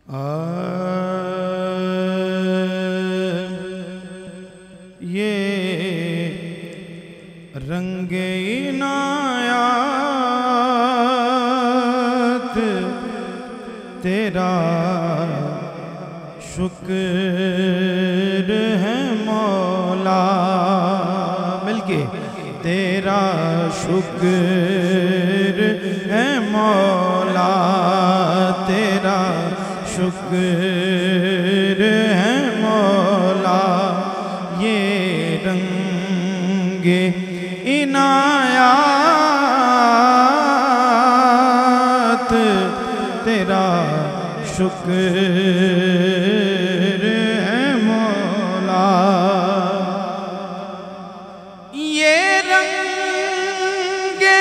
ये रंगे इनायत तेरा शुक्र है मौला, मिलके तेरा शुक्र है मौला, तेरा शुक्र है मौला। ये रंगे इनायत तेरा शुक्र है मौला। ये रंगे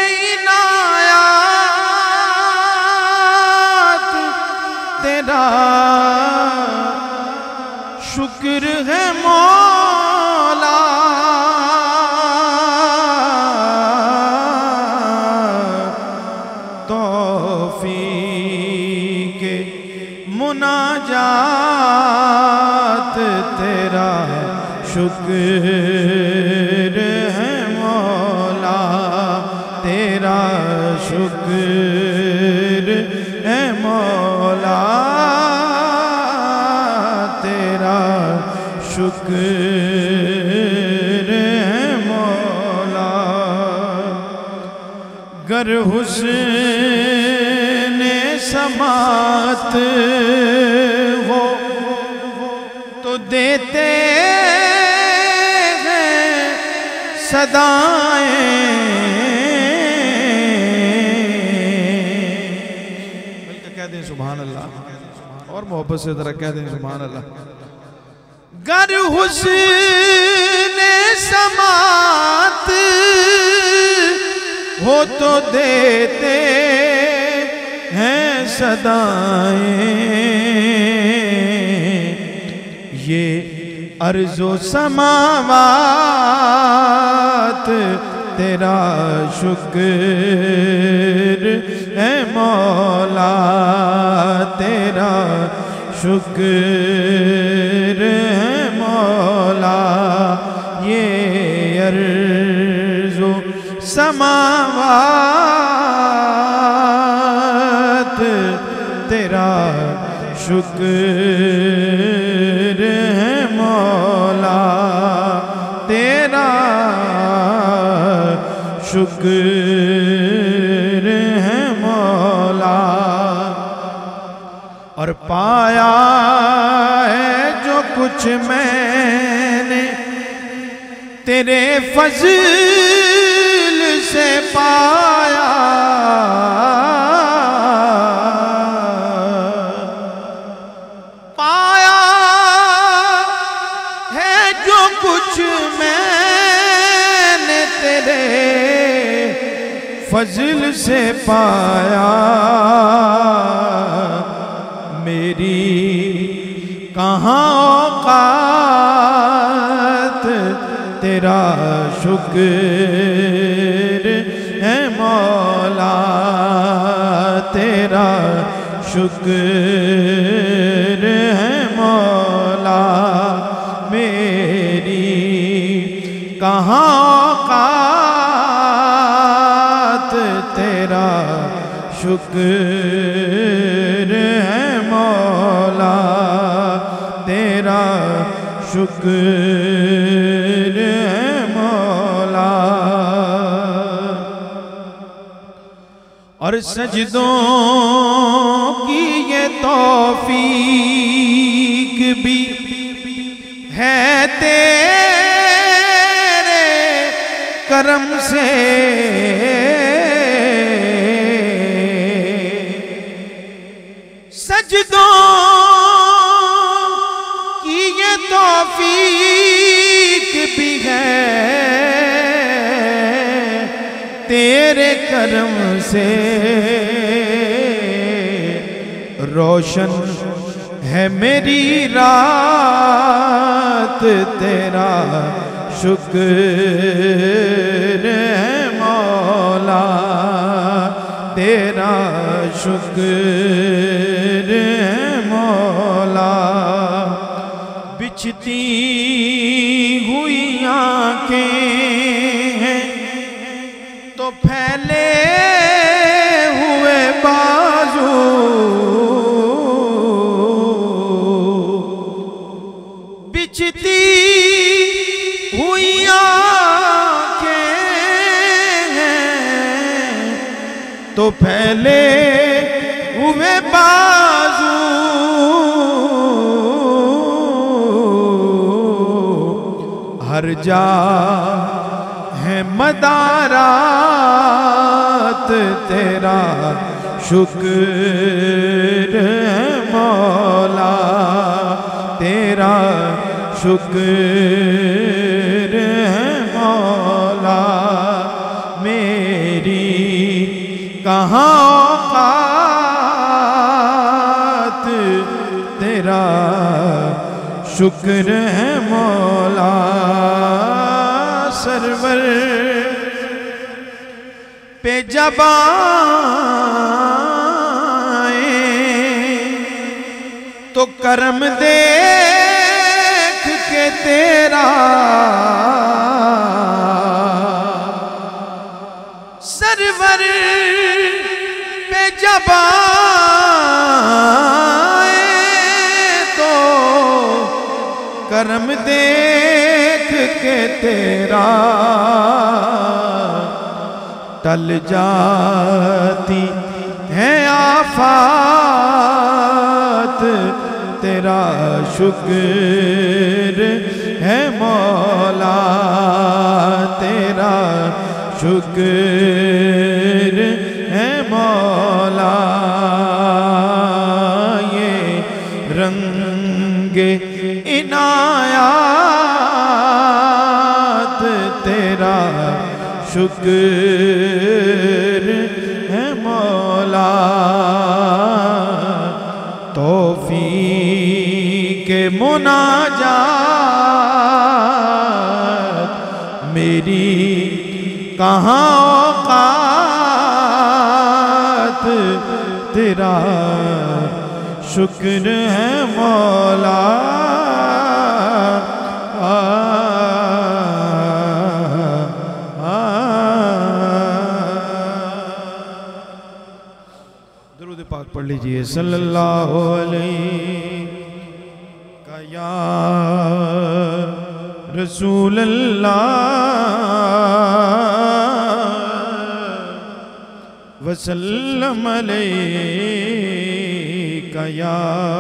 इनायत तेरा शुक्र है मौला। तौफीक मुनाजात तेरा शुक्र है मौला, तेरा शुक्र है मौला, तेरा शुक्र है मौला। गर हुस्न समात हो तो देते हैं सदाएं, मिलकर कह दें सुभान अल्लाह, और मोहब्बत से जरा कह दें सुभान अल्लाह। गर हुस्न समात हो तो देते हैं सदाएं, ये अर्ज़ो समावात तेरा शुक्र है मौला, तेरा शुक्र है मौला। ये अर्ज़ो समावात तेरा शुक्र है मौला, तेरा शुक्र है मौला। और पाया है जो कुछ मैंने तेरे फज़ल से पाया, पाया है जो कुछ मैंने तेरे फज़ल से पाया। मेरी कहाँ औकात तेरा शुक्र है मौला, तेरा शुक्र है मौला। मेरी कहाँ औकात तेरा शुक्र है मौला, तेरा शुक्र है मौला। और सजदों की ये तौफीक भी है तेरे करम से, सजदों की ये तौफीक भी है तेरे करम से। रोशन है मेरी रात तेरा शुक्र है मौला, तेरा शुक्र है मौला। बिछती हुई आंखें हैं तो फैले हुए बाजू, बिछती हुई आंखें हैं तो फैले हुए बाजू, हर जा है मदारात तेरा शुक्र है मौला, तेरा शुक्र है मौला। मेरी कहाँ औकात तेरा शुक्र है मौला। सरवर पे जब आए तो करम देख के तेरा, सरवर पे जब आए तो करम देख के तेरा, टल जाती है आफात तेरा शुक्र है मौला, तेरा शुक्र है मौला। ये रंगे इनायात तेरा शुक्र है मौला। तौफीक मुनाजात मेरी कहाँ औकात तेरा शुक्र है मौला। दुरूद पाक पढ़ लीजिए सल्लल्लाहु अलैहि का या रसूल अल्लाह वसल्लम अलैका या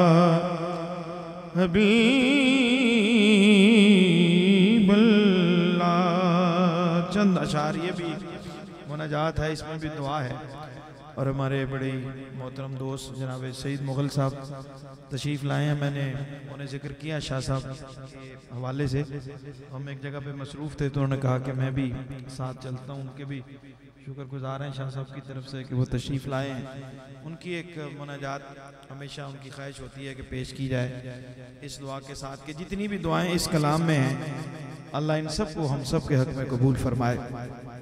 हबीबल्लाह। चंद अशार ये भी मुनाजात है, इसमें भी दुआ है। और हमारे बड़े मोहतरम दोस्त जनाब सईद मुग़ल साहब तशरीफ़ लाए हैं। मैंने उन्हें जिक्र किया शाह साहब के हवाले से, हम एक जगह पे मसरूफ़ थे तो उन्होंने कहा कि मैं भी साथ चलता हूँ। उनके भी शुक्रगुजार हैं शाह साहब की तरफ से कि वो तशरीफ़ लाए हैं। उनकी एक मुनाजात हमेशा उनकी ख्वाहिश होती है कि पेश की जाए इस दुआ के साथ कि जितनी भी दुआएं इस कलाम में हैं अल्लाह इन सब को हम सब के हक़ में कबूल फरमाए।